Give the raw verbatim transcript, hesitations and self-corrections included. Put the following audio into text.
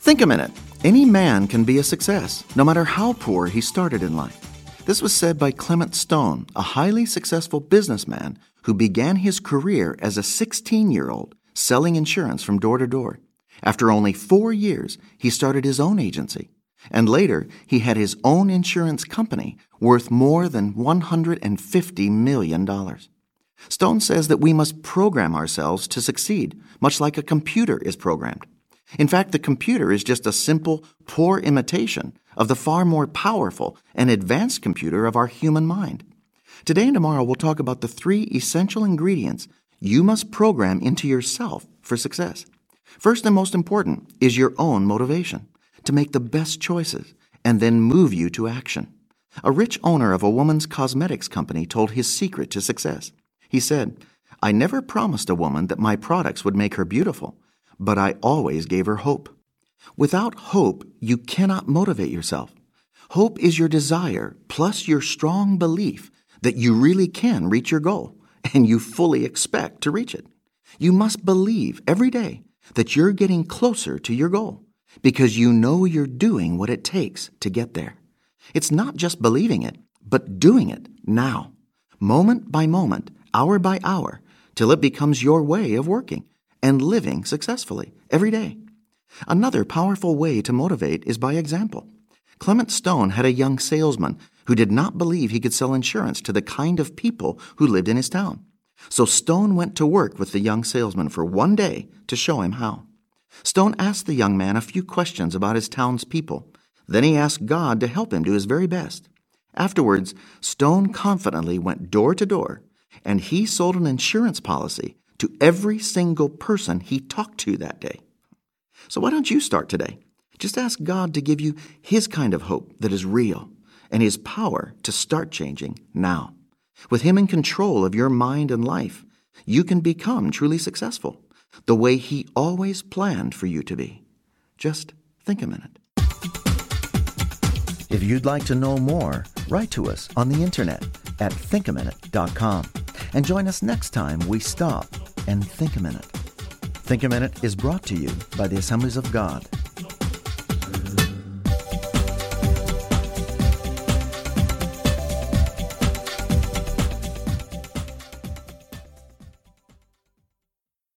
Think a minute. Any man can be a success, no matter how poor he started in life. This was said by Clement Stone, a highly successful businessman who began his career as a sixteen-year-old selling insurance from door to door. After only four years, he started his own agency. And later, he had his own insurance company worth more than one hundred fifty million dollars. Stone says that we must program ourselves to succeed, much like a computer is programmed. In fact, the computer is just a simple, poor imitation of the far more powerful and advanced computer of our human mind. Today and tomorrow, we'll talk about the three essential ingredients you must program into yourself for success. First and most important is your own motivation to make the best choices and then move you to action. A rich owner of a woman's cosmetics company told his secret to success. He said, "I never promised a woman that my products would make her beautiful, but I always gave her hope." Without hope, you cannot motivate yourself. Hope is your desire plus your strong belief that you really can reach your goal, and you fully expect to reach it. You must believe every day that you're getting closer to your goal because you know you're doing what it takes to get there. It's not just believing it, but doing it now, moment by moment, hour by hour, till it becomes your way of working and living successfully every day. Another powerful way to motivate is by example. Clement Stone had a young salesman who did not believe he could sell insurance to the kind of people who lived in his town. So Stone went to work with the young salesman for one day to show him how. Stone asked the young man a few questions about his town's people. Then he asked God to help him do his very best. Afterwards, Stone confidently went door to door, and he sold an insurance policy to every single person he talked to that day. So why don't you start today? Just ask God to give you His kind of hope that is real and His power to start changing now. With Him in control of your mind and life, you can become truly successful, the way He always planned for you to be. Just think a minute. If you'd like to know more, write to us on the internet at think a minute dot com. And join us next time we stop and think a minute. Think a Minute is brought to you by the Assemblies of God.